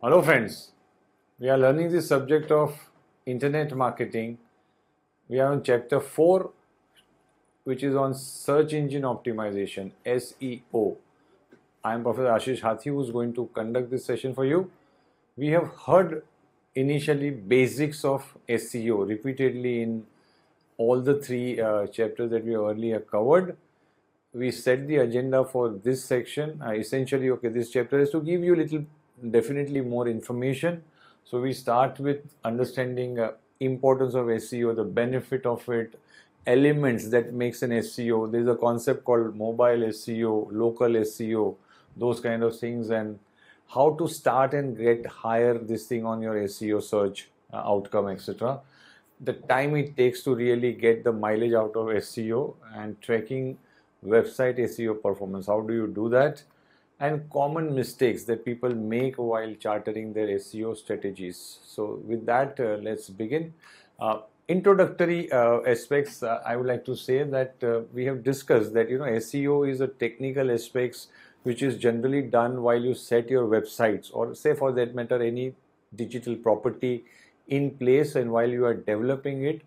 Hello friends, we are learning the subject of internet marketing. We are on chapter 4, which is on search engine optimization, SEO. I am Professor Ashish Hathi, who is going to conduct this session for you. We have heard initially basics of SEO repeatedly in all the three chapters that we earlier covered. We set the agenda for this section. Essentially, this chapter is to give you definitely more information. So we start with understanding importance of SEO, the benefit of it, elements that makes an SEO. There is a concept called mobile SEO, local SEO, those kind of things, and how to start and get higher this thing on your SEO search outcome, etc. The time it takes to really get the mileage out of SEO and tracking website SEO performance. How do you do that? And common mistakes that people make while charting their SEO strategies. So with that, let's begin. Introductory aspects, I would like to say that we have discussed that SEO is a technical aspects which is generally done while you set your websites, or say for that matter any digital property in place, and while you are developing it,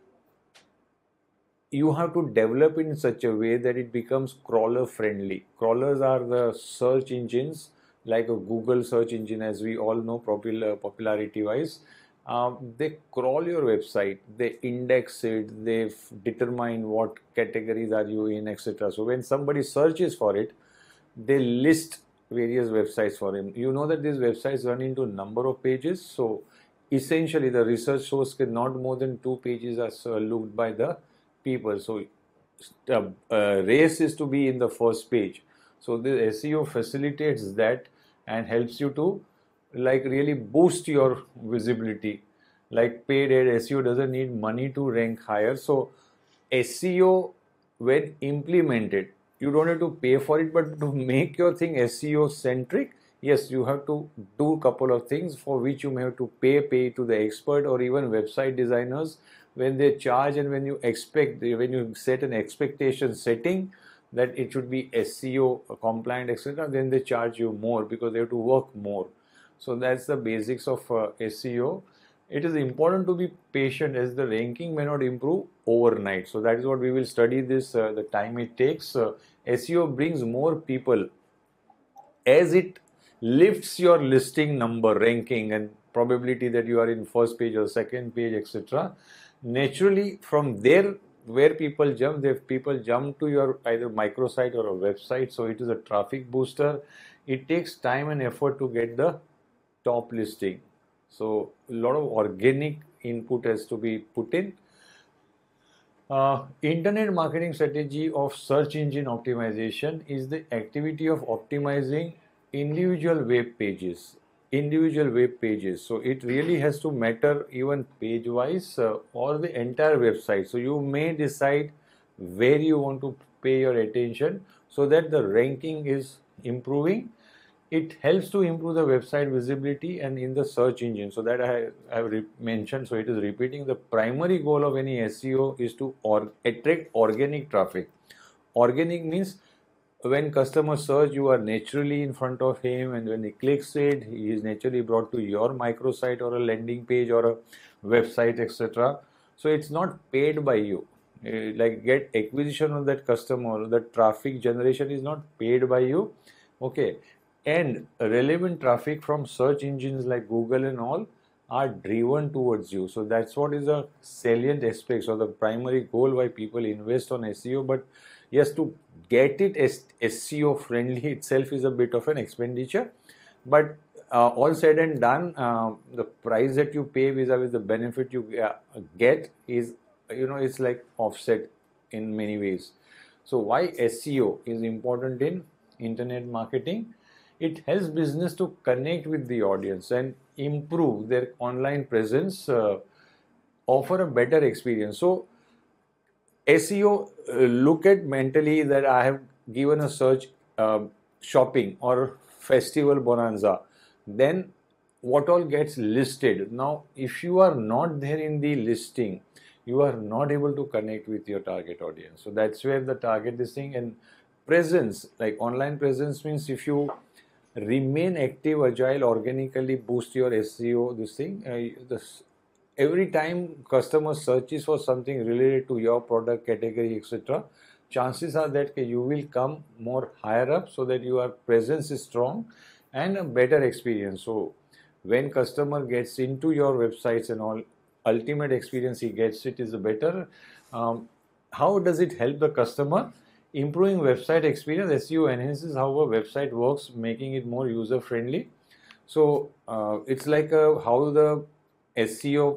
you have to develop it in such a way that it becomes crawler friendly. Crawlers are the search engines like a Google search engine, as we all know, popularity wise. They crawl your website, they index it, they determine what categories are you in, etc. So when somebody searches for it, they list various websites for him. You know that these websites run into number of pages. So essentially the research shows that not more than 2 pages are looked by the people. So race is to be in the first page. So the SEO facilitates that and helps you to really boost your visibility. Like paid ad SEO doesn't need money to rank higher. So SEO, when implemented, you don't have to pay for it, but to make your thing SEO centric, yes, you have to do a couple of things for which you may have to pay to the expert or even website designers. When they charge and when you set an expectation setting that it should be SEO compliant, etc., then they charge you more because they have to work more. So that's the basics of SEO. It is important to be patient, as the ranking may not improve overnight. So that is what we will study this, the time it takes. SEO brings more people as it lifts your listing number, ranking, and probability that you are in first page or second page, etc. Naturally, from there, where people jump to your either microsite or a website. So it is a traffic booster. It takes time and effort to get the top listing. So a lot of organic input has to be put in. Internet marketing strategy of search engine optimization is the activity of optimizing individual web pages. So it really has to matter even page wise or the entire website. So you may decide where you want to pay your attention so that the ranking is improving. It helps to improve the website visibility and in the search engine. So that I have mentioned. So it is repeating, the primary goal of any SEO is to attract organic traffic. Organic means when customers search, you are naturally in front of him, and when he clicks it, he is naturally brought to your microsite or a landing page or a website, etc. So it's not paid by you. Like get acquisition of that customer, the traffic generation is not paid by you. Okay. And relevant traffic from search engines like Google and all are driven towards you. So that's what is a salient aspect or the primary goal why people invest on SEO. But yes, to get it SEO friendly itself is a bit of an expenditure. But all said and done, the price that you pay vis-a-vis the benefit you get is, it's like offset in many ways. So why SEO is important in internet marketing? It helps business to connect with the audience and improve their online presence, offer a better experience. So SEO, look at mentally that I have given a search shopping or festival bonanza, then what all gets listed. Now, if you are not there in the listing, you are not able to connect with your target audience. So that's where the target listing and presence, like online presence, means if you remain active, agile, organically boost your SEO. Every time customer searches for something related to your product category, etc., chances are that you will come more higher up, so that your presence is strong and a better experience. So when customer gets into your websites and all, ultimate experience he gets it is better. How does it help the customer? Improving website experience. SEO enhances how a website works, making it more user friendly. So it's like how the SEO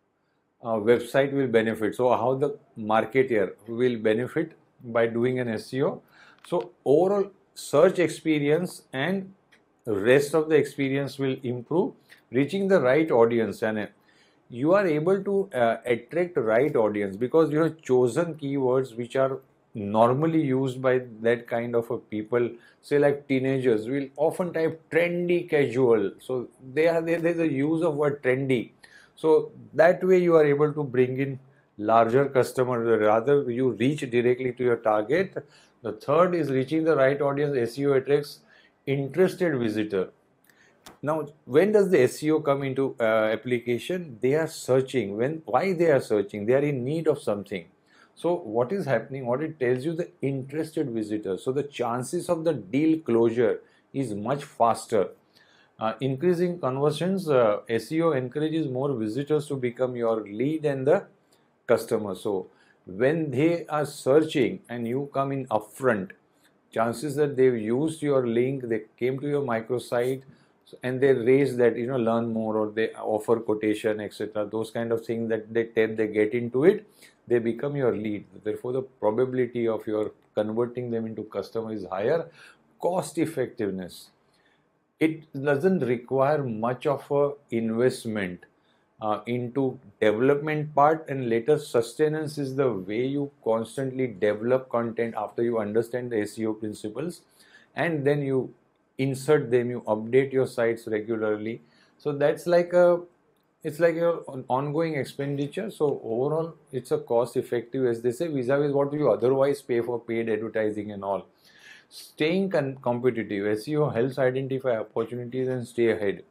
website will benefit. So how the marketer will benefit by doing an SEO. So overall search experience and rest of the experience will improve, reaching the right audience, and you are able to attract right audience because you have chosen keywords which are normally used by that kind of a people. Say like teenagers will often type trendy casual, so there's a use of word trendy. So that way you are able to bring in larger customer, rather you reach directly to your target. The third is reaching the right audience. SEO attracts interested visitor. Now, when does the SEO come into application? They are searching. Why they are searching? They are in need of something. So what is happening? What it tells you, the interested visitor. So the chances of the deal closure is much faster. Increasing conversions, SEO encourages more visitors to become your lead and the customer. So when they are searching and you come in upfront, chances that they've used your link, they came to your microsite, and they raise that, learn more, or they offer quotation, etc. Those kind of things that they get into it, they become your lead. Therefore, the probability of your converting them into customer is higher. Cost effectiveness. It doesn't require much of a investment into development part, and later sustenance is the way you constantly develop content after you understand the SEO principles, and then you insert them, you update your sites regularly. So that's like it's like your ongoing expenditure. So overall it's a cost effective, as they say, vis-a-vis what you otherwise pay for paid advertising and all. Staying competitive. SEO helps identify opportunities and stay ahead.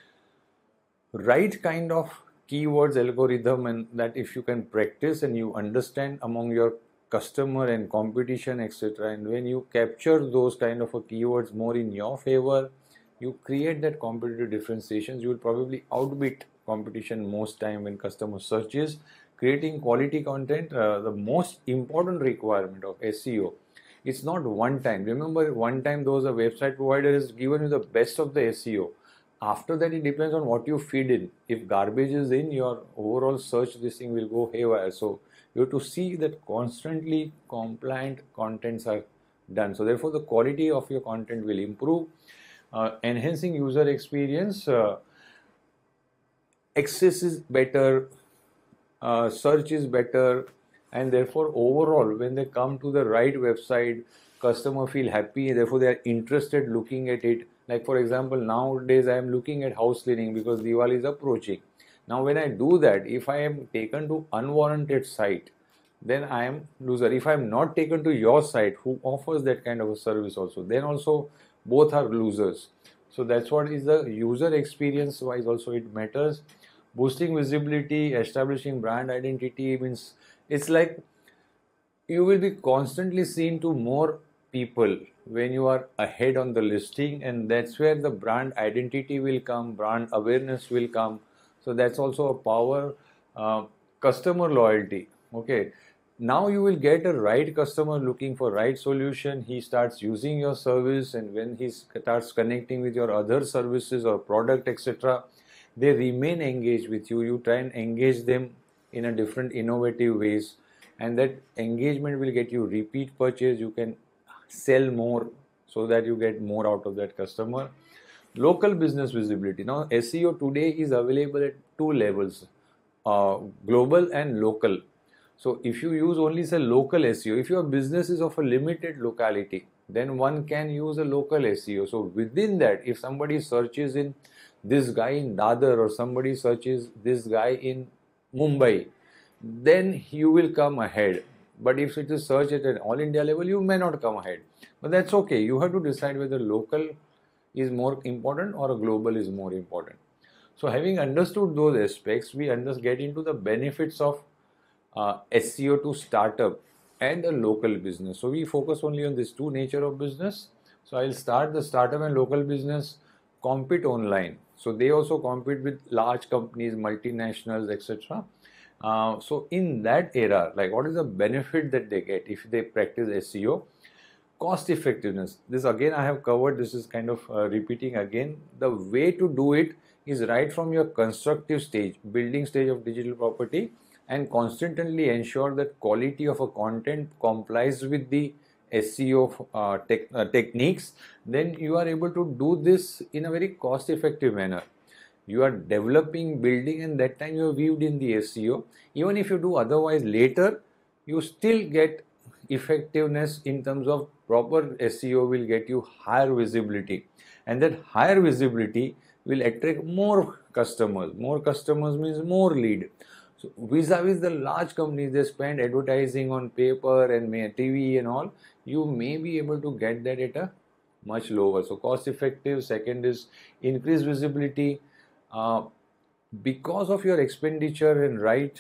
Right kind of keywords algorithm, and that if you can practice and you understand among your customer and competition, etc., and when you capture those kind of keywords more in your favor, you create that competitive differentiations. You will probably outbid competition most time when customer searches. Creating quality content, the most important requirement of SEO. It's not one time. Remember, one time those a website provider has given you the best of the SEO. After that, it depends on what you feed in. If garbage is in, your overall search, this thing will go haywire. So you have to see that constantly compliant contents are done. So therefore, the quality of your content will improve. Enhancing user experience. Access is better. Search is better, and therefore overall when they come to the right website, customer feel happy, therefore they are interested looking at it. Like for example, nowadays I am looking at house cleaning because Diwali is approaching. Now when I do that, if I am taken to unwarranted site, then I am loser. If I am not taken to your site who offers that kind of a service also, then also both are losers. So that's what is the user experience wise also it matters. Boosting visibility, establishing brand identity means it's like you will be constantly seen to more people when you are ahead on the listing, and that's where the brand identity will come, brand awareness will come. So that's also a power. Customer loyalty. Okay, now you will get a right customer looking for right solution. He starts using your service, and when he starts connecting with your other services or product, etc., they remain engaged with you. You try and engage them in a different innovative ways, and that engagement will get you repeat purchase. You can sell more so that you get more out of that customer. Local business visibility. Now SEO today is available at two levels, global and local. So if you use only say local SEO, if your business is of a limited locality, then one can use a local SEO. So within that, if somebody searches in this guy in Dadar, or somebody searches this guy in Mumbai, then you will come ahead. But if it is searched at an all India level, you may not come ahead. But that's okay. You have to decide whether local is more important or a global is more important. So having understood those aspects, we get into the benefits of SEO to startup and a local business. So we focus only on these two nature of business. So I'll start the startup and local business compete online. So they also compete with large companies, multinationals, etc. So in that era, like what is the benefit that they get if they practice SEO? Cost effectiveness. This again I have covered. This is kind of repeating again. The way to do it is right from your constructive stage, building stage of digital property, and constantly ensure that quality of a content complies with the SEO techniques. Then you are able to do this in a very cost effective manner. You are developing, building, and that time you are viewed in the SEO. Even if you do otherwise later, you still get effectiveness in terms of proper SEO will get you higher visibility, and that higher visibility will attract more customers. More customers means more lead. So vis-a-vis the large companies, they spend advertising on paper and TV and all. You may be able to get that at a much lower. So cost effective. Second is increased visibility. Uh, because of your expenditure and right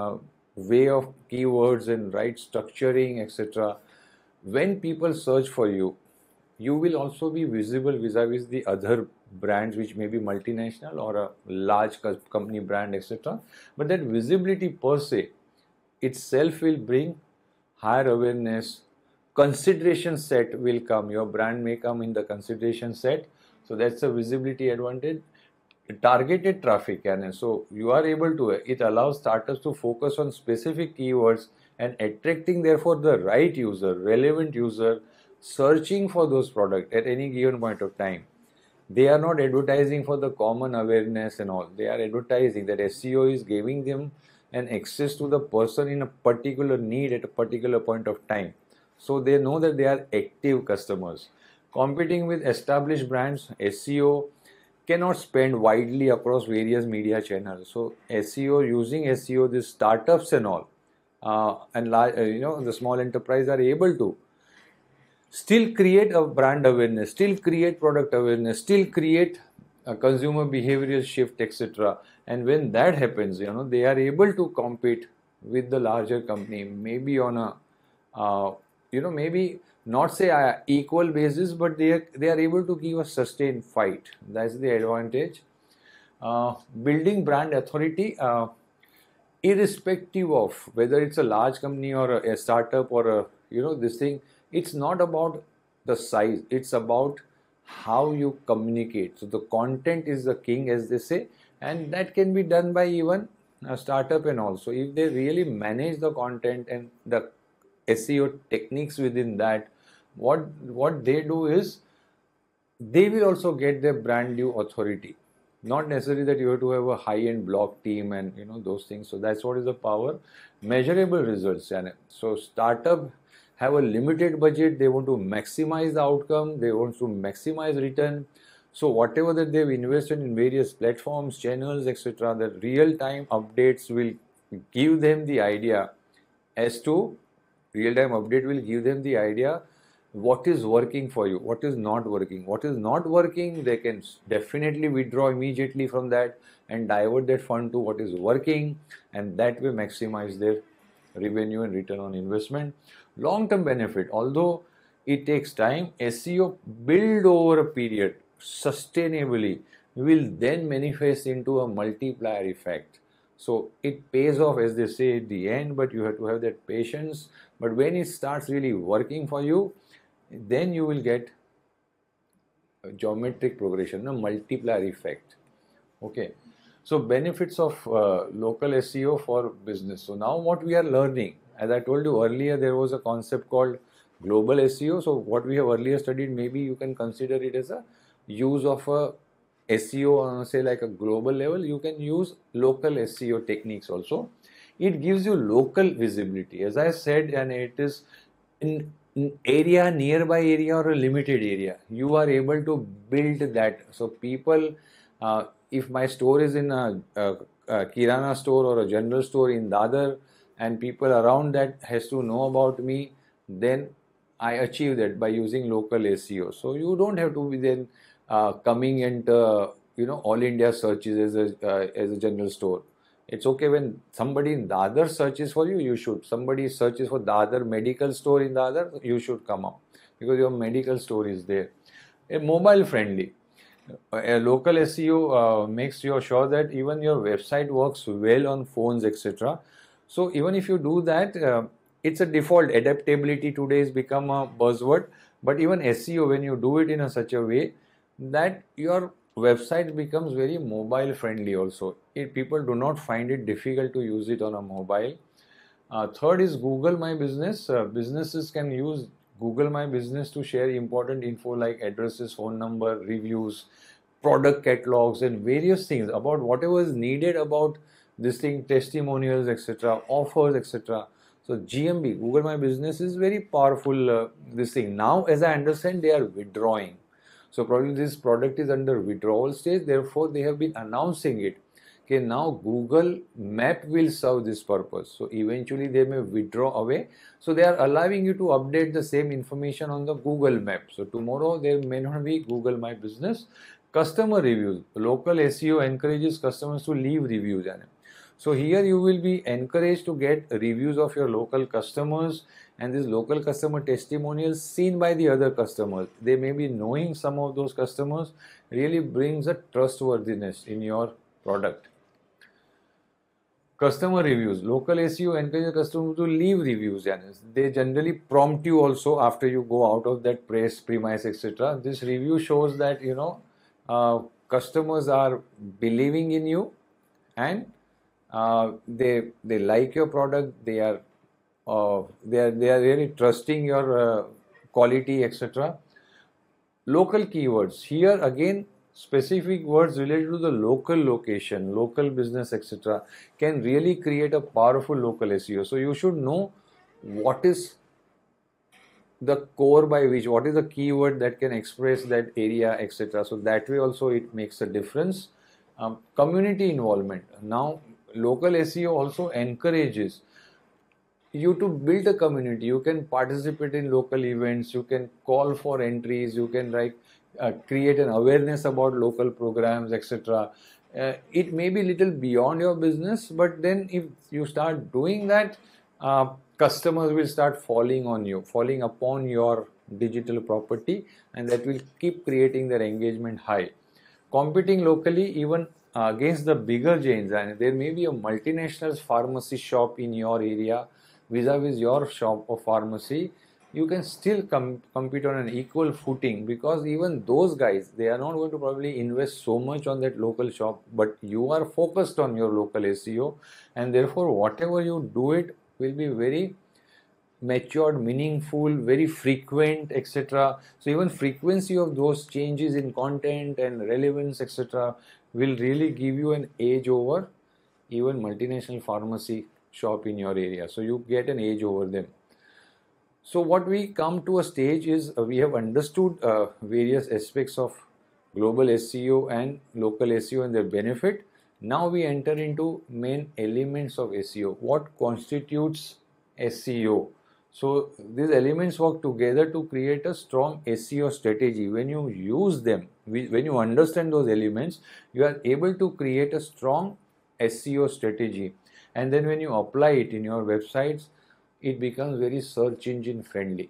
way of keywords and right structuring, etc., when people search for you, you will also be visible vis-a-vis the other brands which may be multinational or a large company brand, etc. But that visibility per se itself will bring higher awareness. Consideration set will come. Your brand may come in the consideration set. So that's a visibility advantage. Targeted traffic, and so you are able to, it allows startups to focus on specific keywords and attracting therefore the right user, relevant user, searching for those products at any given point of time. They are not advertising for the common awareness and all. They are advertising that SEO is giving them an access to the person in a particular need at a particular point of time. So they know that they are active customers. Competing with established brands, SEO cannot spend widely across various media channels. So SEO, using SEO, these startups and all, and large, the small enterprise are able to still create a brand awareness, still create product awareness, still create a consumer behavioral shift, etc. And when that happens, they are able to compete with the larger company, maybe on a, maybe not say equal basis, but they are able to give a sustained fight. That's the advantage. Building brand authority, irrespective of whether it's a large company or a startup or a this thing, it's not about the size, it's about how you communicate. So the content is the king, as they say, and that can be done by even a startup. And also if they really manage the content and the SEO techniques within that, what they do is they will also get their brand new authority. Not necessarily that you have to have a high-end blog team and those things. So that's what is the power. Measurable results. And so startup have a limited budget. They want to maximize the outcome. They want to maximize return. So whatever that they've invested in various platforms, channels, etc., the real-time updates will give them the idea as to real-time update will give them the idea what is working for you, what is not working. What is not working, they can definitely withdraw immediately from that and divert that fund to what is working, and that way maximize their revenue and return on investment. Long-term benefit, although it takes time, SEO build over a period sustainably will then manifest into a multiplier effect. So it pays off, as they say, at the end, but you have to have that patience. But when it starts really working for you, then you will get a geometric progression, a multiplier effect. Okay. So benefits of local SEO for business. So now what we are learning, as I told you earlier, there was a concept called global SEO. So what we have earlier studied, maybe you can consider it as a use of a SEO on, say, like a global level. You can use local SEO techniques also. It gives you local visibility, as I said, and it is in area, nearby area or a limited area. You are able to build that. So people, if my store is in a kirana store or a general store in Dadar, and people around that has to know about me, then I achieve that by using local SEO. So you don't have to be then coming and all India searches as a general store. It's okay when somebody in the other searches for you, you should. Somebody searches for the other medical store in the other, you should come up because your medical store is there. A mobile friendly. A local SEO makes you sure that even your website works well on phones, etc. So even if you do that, it's a default. Adaptability today has become a buzzword, but even SEO, when you do it in such a way that your website becomes very mobile friendly also. People do not find it difficult to use it on a mobile. Third is Google My Business. Businesses can use Google My Business to share important info like addresses, phone number, reviews, product catalogs, and various things about whatever is needed about this thing, testimonials, etc., offers, etc. So GMB, Google My Business, is very powerful. This thing now, as I understand, they are withdrawing. So probably this product is under withdrawal stage. Therefore, they have been announcing it. Okay, now Google Map will serve this purpose. So eventually they may withdraw away. So they are allowing you to update the same information on the Google Map. So tomorrow there may not be Google My Business. Customer reviews. Local SEO encourages customers to leave reviews. So here you will be encouraged to get reviews of your local customers, and these local customer testimonials seen by the other customers. They may be knowing some of those customers, really brings a trustworthiness in your product. Customer reviews. Local SEO encourages customers to leave reviews. They generally prompt you also after you go out of that premise, etc. This review shows that customers are believing in you, and they like your product. They are really trusting your quality, etc. Local keywords. Here again, specific words related to the local location, local business, etc. can really create a powerful local SEO. So you should know what is the core by which, what is the keyword that can express that area, etc. So that way also it makes a difference. Community involvement. Now local SEO also encourages you to build a community. You can participate in local events, you can call for entries, you can create an awareness about local programs, etc. It may be little beyond your business, but then if you start doing that, customers will start falling upon your digital property, and that will keep creating their engagement high. Competing locally, even against the bigger chains, and there may be a multinational pharmacy shop in your area vis-a-vis your shop of pharmacy, you can still compete on an equal footing, because even those guys, they are not going to probably invest so much on that local shop, but you are focused on your local SEO, and therefore whatever you do it will be very matured, meaningful, very frequent, etc. So even frequency of those changes in content and relevance, etc., will really give you an edge over even multinational pharmacy shop in your area. So you get an edge over them. So what we come to a stage is we have understood various aspects of global SEO and local SEO and their benefit. Now we enter into main elements of SEO. What constitutes SEO? So these elements work together to create a strong SEO strategy. When you use them, when you understand those elements, you are able to create a strong SEO strategy. And then when you apply it in your websites, it becomes very search engine friendly.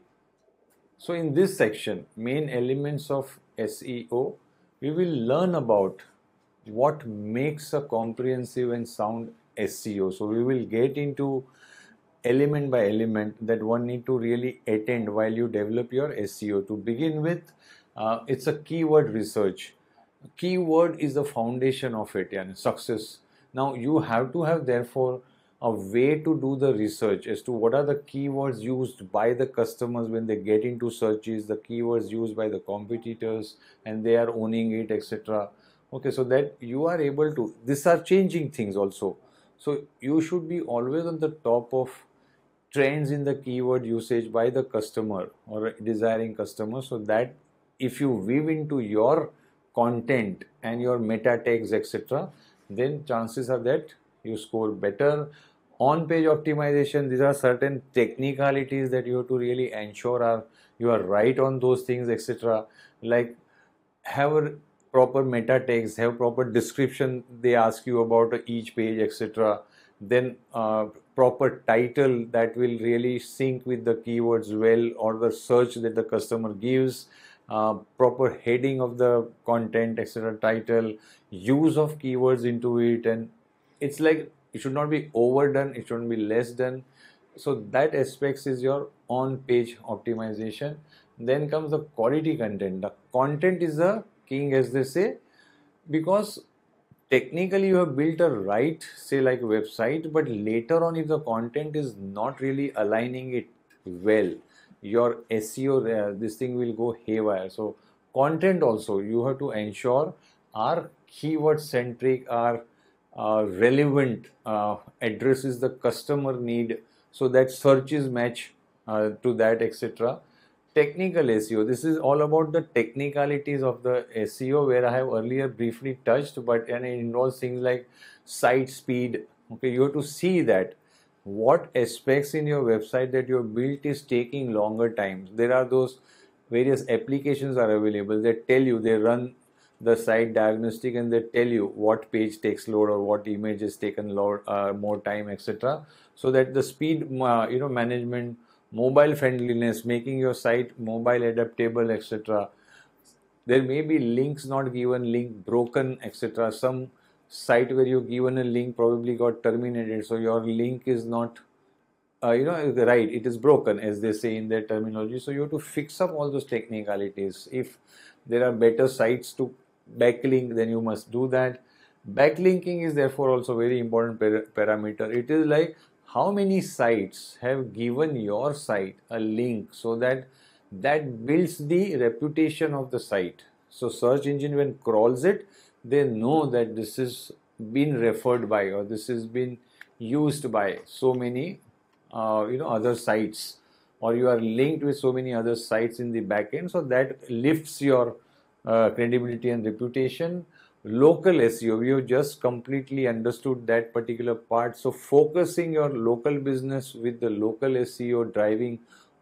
So in this section, main elements of SEO, we will learn about what makes a comprehensive and sound SEO. So we will get into element by element that one need to really attend while you develop your SEO. To begin with, it's a keyword research. Keyword is the foundation of it, and success. Now you have to have therefore a way to do the research as to what are the keywords used by the customers when they get into searches, the keywords used by the competitors, and they are owning it, etc. Okay, so that you are able to, these are changing things also. So you should be always on the top of trends in the keyword usage by the customer or desiring customer, so that if you weave into your content and your meta tags, etc., then chances are that you score better. On page optimization, these are certain technicalities that you have to really ensure you are right on those things, etc. Like have a proper meta text, have proper description they ask you about each page, etc. Then proper title that will really sync with the keywords well, or the search that the customer gives, proper heading of the content, etc. Title, use of keywords into it, and it's like it should not be overdone, it shouldn't be less done. So that aspects is your on page optimization. Then comes the quality content. The content is the king, as they say, because technically you have built a right, say like website, but later on if the content is not really aligning it well, your SEO, this thing will go haywire. So content also you have to ensure are keyword centric, are relevant, addresses the customer need, so that searches match to that, etc. Technical SEO, this is all about the technicalities of the SEO, where I have earlier briefly touched, but and it involves things like site speed. Okay, you have to see that what aspects in your website that you have built is taking longer times. There are those various applications are available that tell you, they run the site diagnostic and they tell you what page takes load or what image is taken load, more time, etc. So that the speed management, mobile friendliness, making your site mobile adaptable, etc. There may be links not given, link broken, etc. Some site where you've given a link probably got terminated, so your link is not right, it is broken, as they say in their terminology. So you have to fix up all those technicalities. If there are better sites to backlink, then you must do that. Backlinking is therefore also very important parameter. It is like how many sites have given your site a link, so that that builds the reputation of the site. So search engine when crawls it, they know that this is been referred by, or this has been used by so many other sites, or you are linked with so many other sites in the backend, so that lifts your credibility and reputation. Local SEO, we have just completely understood that particular part. So focusing your local business with the local SEO, driving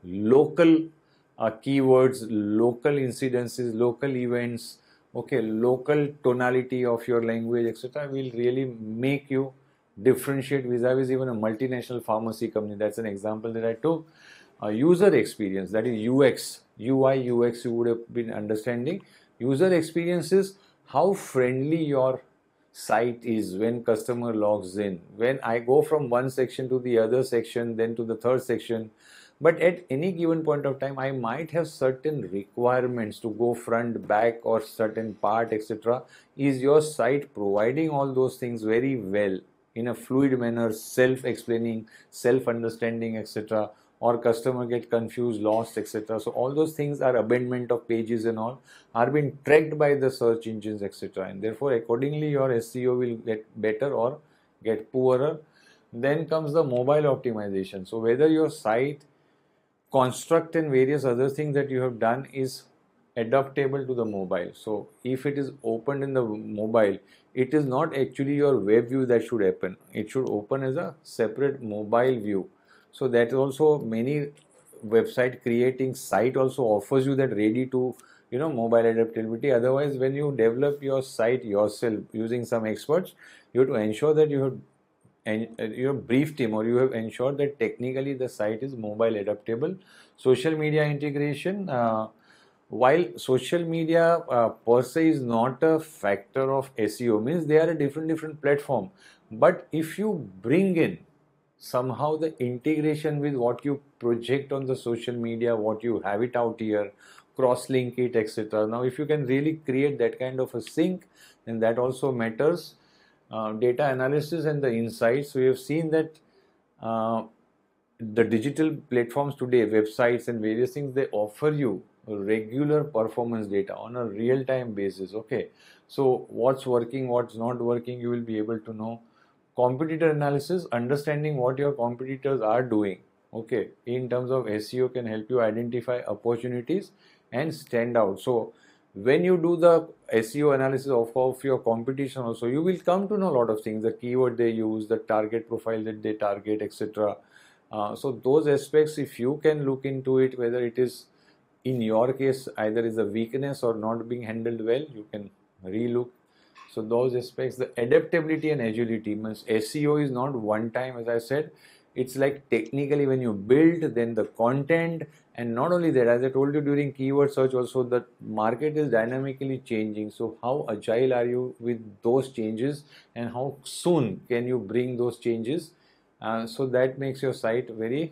local keywords, local incidences, local events, okay, local tonality of your language, etc., will really make you differentiate vis-a-vis even a multinational pharmacy company. That's an example that I took. User experience, that is UX, UI, UX, you would have been understanding. User experience is how friendly your site is when customer logs in. When I go from one section to the other section, then to the third section, but at any given point of time, I might have certain requirements to go front, back, or certain part, etc. Is your site providing all those things very well in a fluid manner, self-explaining, self-understanding, etc.? Or customer get confused, lost, etc. So all those things are abandonment of pages and all are being tracked by the search engines, etc. And therefore, accordingly, your SEO will get better or get poorer. Then comes the mobile optimization. So whether your site construct and various other things that you have done is adaptable to the mobile. So if it is opened in the mobile, it is not actually your web view that should happen. It should open as a separate mobile view. So that also many website creating site also offers you that ready to mobile adaptability. Otherwise, when you develop your site yourself using some experts, you have to ensure that you have and you have briefed him, or you have ensured that technically the site is mobile adaptable. Social media integration, while social media per se is not a factor of SEO, means they are a different platform, but if you bring in somehow the integration with what you project on the social media, what you have it out here, cross link it, etc. Now if you can really create that kind of a sync, then that also matters. Data analysis and the insights. We have seen that the digital platforms today, websites and various things, they offer you regular performance data on a real-time basis. Okay, so what's working, what's not working, you will be able to know. Competitor analysis, understanding what your competitors are doing, okay, in terms of SEO, can help you identify opportunities and stand out. So when you do the SEO analysis of your competition also, you will come to know a lot of things, the keyword they use, the target profile that they target, etc. So those aspects, if you can look into it, whether it is in your case either is a weakness or not being handled well, you can relook. So those aspects, the adaptability and agility means SEO is not one time, as I said. It's like technically when you build, then the content, and not only that, as I told you during keyword search also, the market is dynamically changing. So how agile are you with those changes, and how soon can you bring those changes? So that makes your site very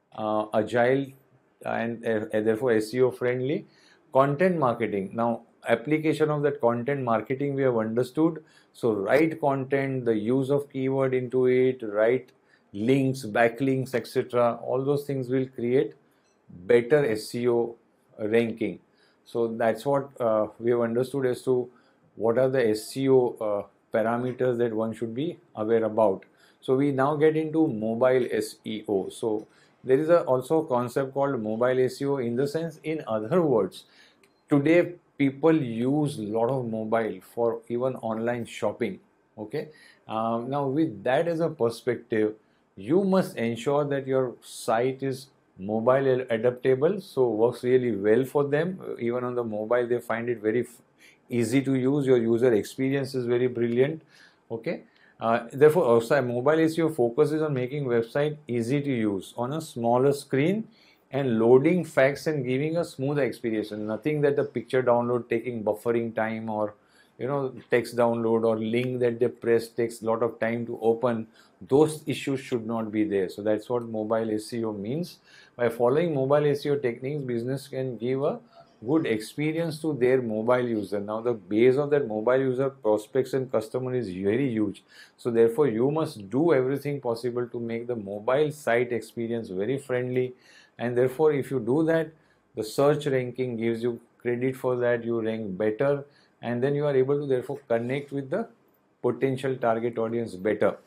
agile and therefore SEO friendly. Content marketing. Now, application of that content marketing we have understood. So right content, the use of keyword into it, right links, backlinks, etc. All those things will create better SEO ranking. So that's what we have understood as to what are the SEO parameters that one should be aware about. So we now get into mobile SEO. So there is also a concept called mobile SEO, in the sense, in other words, today people use a lot of mobile for even online shopping. Okay, now with that as a perspective, you must ensure that your site is mobile adaptable, so works really well for them. Even on the mobile they find it very easy to use. Your user experience is very brilliant. Okay, therefore also mobile SEO focuses on making website easy to use on a smaller screen and loading facts and giving a smooth experience. Nothing that the picture download taking buffering time, or text download or link that they press takes a lot of time to open. Those issues should not be there. So that's what mobile SEO means. By following mobile SEO techniques, business can give a good experience to their mobile user. Now the base of that mobile user prospects and customer is very huge. So therefore you must do everything possible to make the mobile site experience very friendly. And therefore if you do that, the search ranking gives you credit for that, you rank better, and then you are able to therefore connect with the potential target audience better.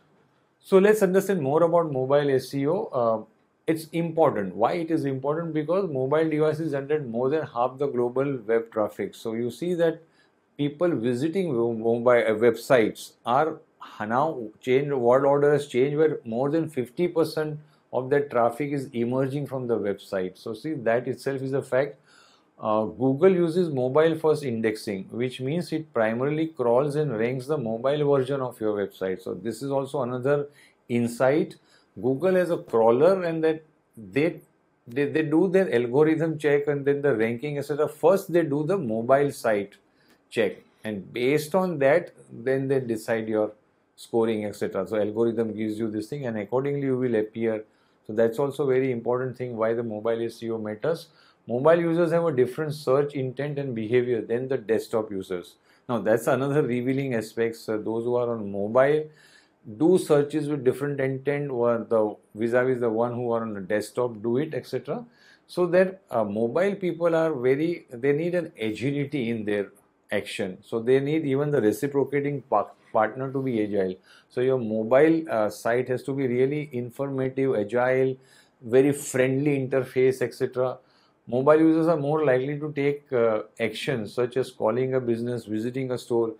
So let's understand more about mobile SEO. It's important. Why it is important? Because mobile devices generate more than half the global web traffic. So you see that people visiting mobile websites are now changed. World order has changed, where more than 50% of that traffic is emerging from the website. So see, that itself is a fact. Google uses mobile first indexing, which means it primarily crawls and ranks the mobile version of your website. So this is also another insight. Google has a crawler, and that they do their algorithm check and then the ranking, etc. First they do the mobile site check, and based on that then they decide your scoring, etc. So algorithm gives you this thing, and accordingly you will appear. So that's also very important thing why the mobile SEO matters. Mobile users have a different search intent and behavior than the desktop users. Now that's another revealing aspects. Those who are on mobile do searches with different intent, or the vis-a-vis the one who are on the desktop do it, etc. So that mobile people are they need an agility in their action. So they need even the reciprocating partner to be agile. So your mobile site has to be really informative, agile, very friendly interface, etc. Mobile users are more likely to take actions such as calling a business, visiting a store.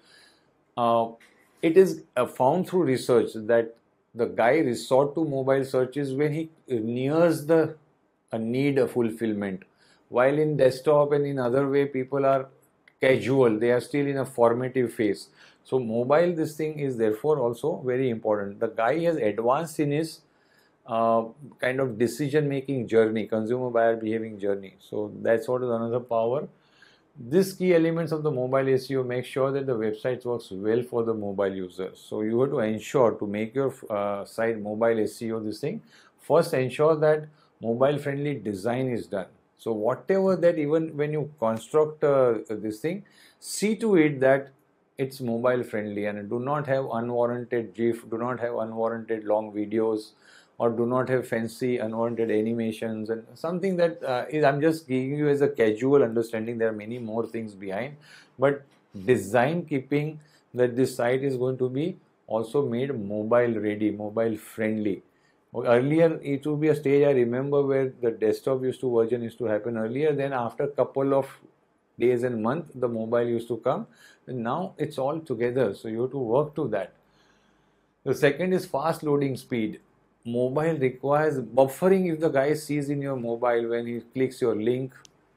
It is found through research that the guy resort to mobile searches when he nears the need of fulfillment, while in desktop and in other way people are casual, they are still in a formative phase. So mobile, this thing is therefore also very important. The guy has advanced in his kind of decision making journey, consumer buyer behaving journey. So that's what is another power. These key elements of the mobile SEO make sure that the website works well for the mobile users. So you have to ensure to make your site mobile SEO this thing. First, ensure that mobile friendly design is done. So whatever that, even when you construct this thing, see to it that it's mobile friendly, and do not have unwarranted GIF, do not have unwarranted long videos, or do not have fancy unwanted animations, and something that I'm just giving you as a casual understanding. There are many more things behind, but design keeping that this site is going to be also made mobile ready, mobile friendly. Earlier it would be a stage, I remember, where the desktop version used to happen earlier, then after a couple of days and month the mobile used to come, and now it's all together. So you have to work to that. The second is fast loading speed. Mobile requires buffering. If the guy sees in your mobile, when he clicks your link,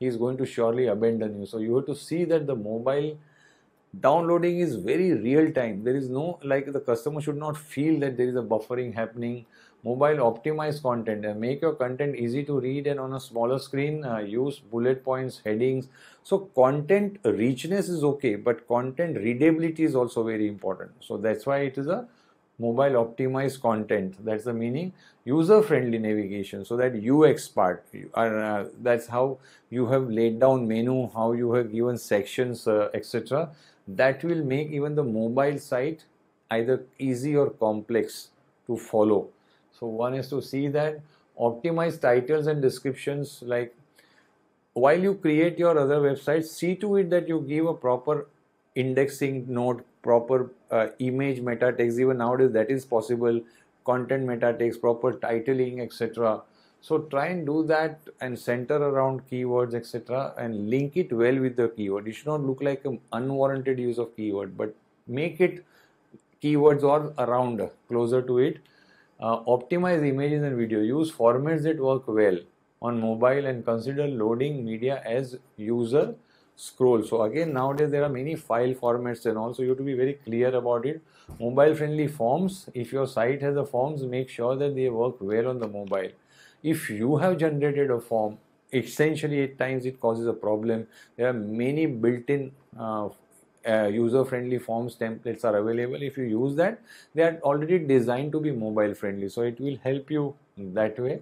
he is going to surely abandon you. So you have to see that the mobile downloading is very real time. There is no, like, the customer should not feel that there is a buffering happening. Mobile optimize content and make your content easy to read and on a smaller screen. Use bullet points, headings. So content richness is okay, but content readability is also very important. So that's why it is a mobile optimized content. That's the meaning. User friendly navigation, so that UX part, that's how you have laid down menu, how you have given sections, etc. That will make even the mobile site either easy or complex to follow. So one is to see that. Optimize titles and descriptions. Like, while you create your other websites, see to it that you give a proper indexing note, proper image meta text. Even nowadays that is possible. Content meta text, proper titling, etc. So try and do that and center around keywords, etc. and link it well with the keyword. It should not look like an unwarranted use of keyword, but make it keywords or around, closer to it. Optimize images and video. Use formats that work well on mobile and consider loading media as user scroll. So again, nowadays there are many file formats and also you have to be very clear about it. Mobile friendly forms. If your site has a forms, make sure that they work well on the mobile. If you have generated a form, essentially at times it causes a problem. There are many built-in user-friendly forms templates are available. If you use that, they are already designed to be mobile friendly, so it will help you that way.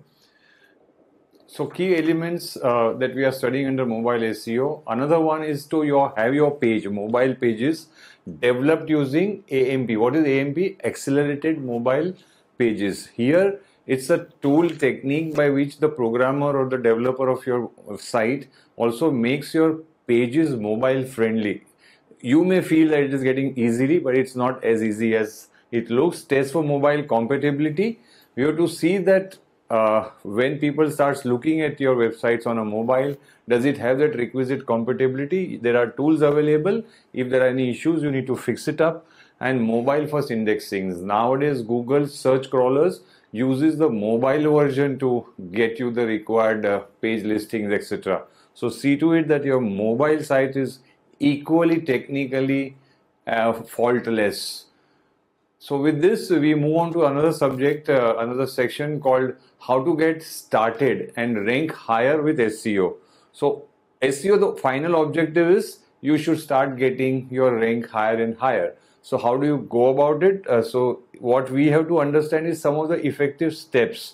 So key elements that we are studying under mobile SEO. Another one is to have your page, mobile pages developed using AMP. What is AMP? Accelerated Mobile Pages. Here it's a tool technique by which the programmer or the developer of your site also makes your pages mobile friendly. You may feel that it is getting easily, but it's not as easy as it looks. Test for mobile compatibility. We have to see that when people starts looking at your websites on a mobile, does it have that requisite compatibility? There are tools available. If there are any issues, you need to fix it up. And mobile first indexing. Nowadays, Google search crawlers uses the mobile version to get you the required page listings, etc. So see to it that your mobile site is equally technically faultless. So with this, we move on to another subject, another section called how to get started and rank higher with SEO. So SEO, the final objective is you should start getting your rank higher and higher. So how do you go about it? So what we have to understand is some of the effective steps.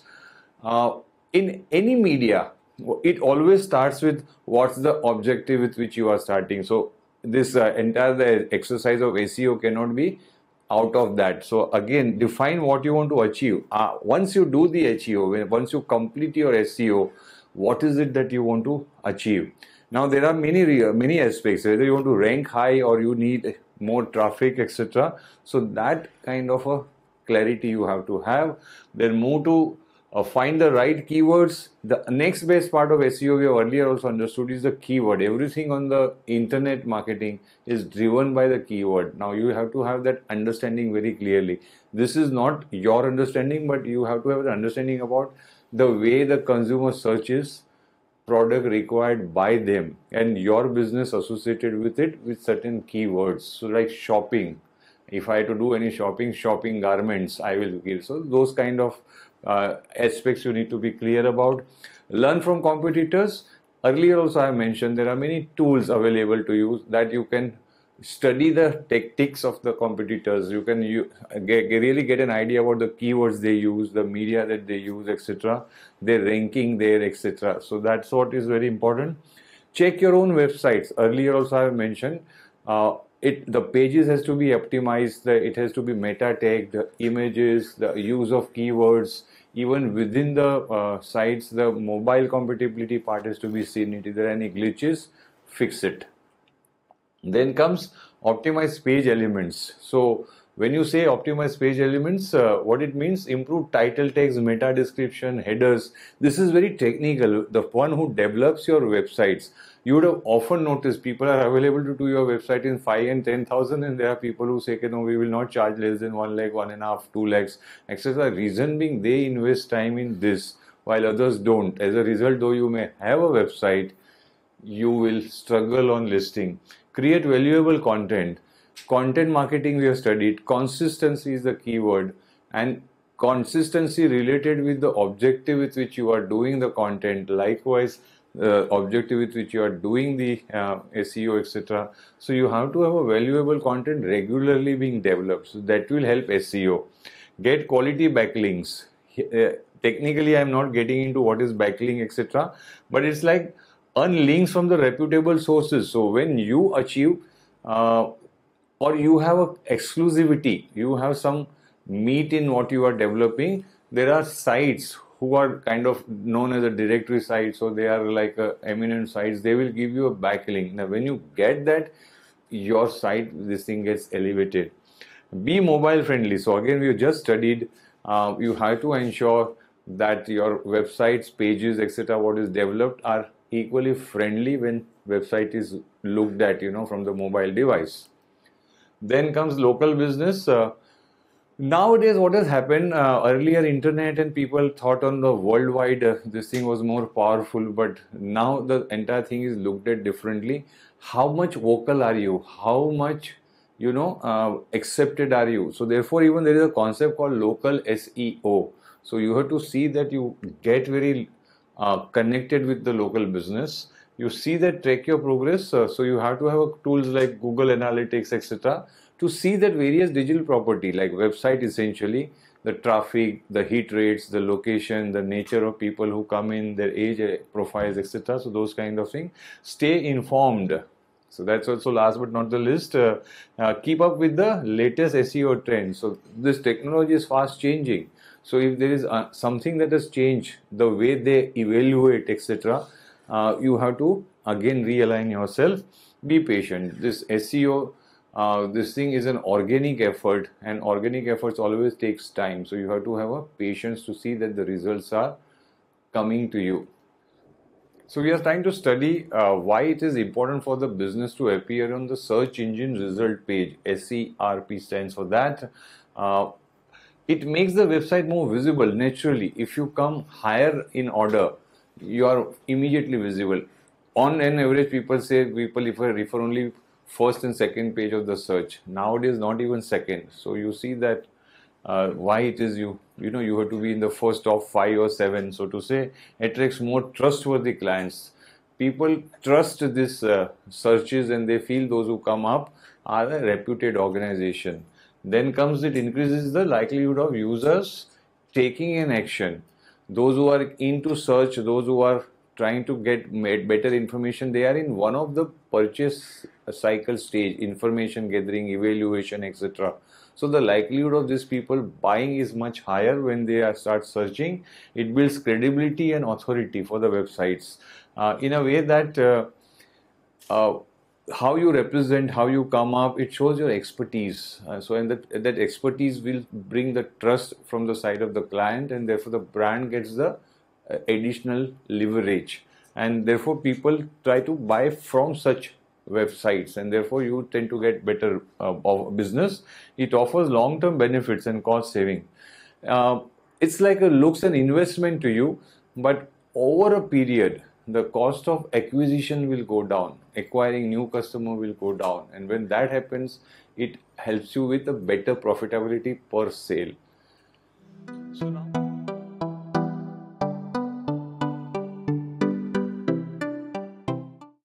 In any media, it always starts with what's the objective with which you are starting. So this entire exercise of SEO cannot be out of that. So again, define what you want to achieve. Once you do the SEO, once you complete your SEO, what is it that you want to achieve? Now there are many aspects, whether you want to rank high or you need more traffic, etc. So that kind of a clarity you have to have. Then move to find the right keywords. The next best part of SEO we have earlier also understood is the keyword. Everything on the internet marketing is driven by the keyword. Now you have to have that understanding very clearly. This is not your understanding, but you have to have an understanding about the way the consumer searches product required by them and your business associated with it with certain keywords. So like shopping, if I have to do any shopping garments, I will give. So those kind of aspects you need to be clear about. Learn from competitors. Earlier also I mentioned there are many tools available to you that you can study the tactics of the competitors. You can really get an idea about the keywords they use, the media that they use, etc. Their ranking there, etc. So that's what is very important. Check your own websites. Earlier also I mentioned the pages has to be optimized, it has to be meta tagged, the images, the use of keywords, even within the sites, the mobile compatibility part has to be seen. If there are any glitches, fix it. Then comes optimize page elements. So when you say optimize page elements, what it means, improve title tags, meta description, headers. This is very technical. The one who develops your websites, you would have often noticed people are available to do your website in 5 and 10,000, and there are people who say, no, we will not charge less than 1 lakh, 1.5, 2 lakhs, etc. Reason being, they invest time in this while others don't. As a result, though you may have a website, you will struggle on listing. Create valuable content. Content marketing we have studied. Consistency is the key word, and consistency related with the objective with which you are doing the content. Likewise, objective with which you are doing the SEO, etc. So you have to have a valuable content regularly being developed. So that will help SEO. Get quality backlinks. Technically, I am not getting into what is backlink, etc. But it's like earn links from the reputable sources. So when you achieve or you have a exclusivity, you have some meat in what you are developing, there are sites who are kind of known as a directory site, so they are like eminent sites, they will give you a backlink. Now when you get that, your site, this thing gets elevated. Be mobile friendly. So again, we just studied, you have to ensure that your websites, pages, etc., what is developed are equally friendly when website is looked at, from the mobile device. Then comes local business. Nowadays, what has happened, earlier internet and people thought on the worldwide, this thing was more powerful, but now the entire thing is looked at differently. How much vocal are you? How much, accepted are you? So therefore, even there is a concept called local SEO. So you have to see that you get very connected with the local business. You see that, track your progress. So you have to have tools like Google Analytics, etc., to see that various digital property like website, essentially the traffic, the hit rates, the location, the nature of people who come in, their age profiles, etc. So those kind of things. Stay informed. So that's also last but not the least. Keep up with the latest SEO trends. So this technology is fast changing. So if there is something that has changed, the way they evaluate, etc., you have to again realign yourself. Be patient. This SEO, this thing is an organic effort, and organic efforts always takes time. So you have to have a patience to see that the results are coming to you. So we are trying to study why it is important for the business to appear on the search engine result page. SERP stands for that. It makes the website more visible naturally. If you come higher in order, you are immediately visible. On an average, people refer only first and second page of the search. Nowadays, not even second. So you see that why it is you have to be in the first top 5 or 7, so to say, attracts more trustworthy clients. People trust this searches, and they feel those who come up are a reputed organization. Then comes, it increases the likelihood of users taking an action. Those who are into search, those who are trying to get better information, they are in one of the purchase cycle stage, information gathering, evaluation, etc. So the likelihood of these people buying is much higher when they start searching. It builds credibility and authority for the websites in a way that how you represent, how you come up, it shows your expertise. And that expertise will bring the trust from the side of the client, and therefore the brand gets the additional leverage, and therefore people try to buy from such websites, and therefore you tend to get better business. It offers long-term benefits and cost saving. It's like looks an investment to you, but over a period the cost of acquisition will go down, acquiring new customer will go down, and when that happens, it helps you with a better profitability per sale. So now